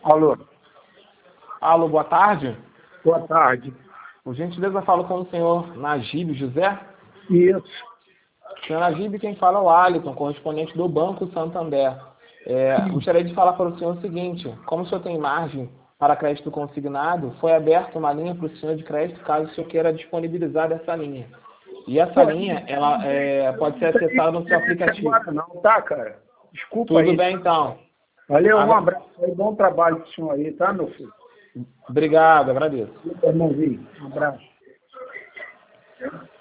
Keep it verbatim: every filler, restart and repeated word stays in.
Alô, Alô, boa tarde. boa tarde. Por gentileza, falo com o senhor Najib José. Isso. Senhor Najib, quem fala é o Alisson, correspondente do Banco Santander. É, gostaria de falar para o senhor o seguinte: como o senhor tem margem para crédito consignado, foi aberta uma linha para o senhor de crédito, caso o senhor queira disponibilizar dessa linha. E essa Pô, linha, ela é, pode ser acessada no seu aplicativo. Agora não, tá, cara? Desculpa Tudo aí. bem, então. Valeu, um Agra- abraço aí, bom trabalho pro senhor aí, tá, meu filho? Obrigado, agradeço. Irmãozinho, um abraço.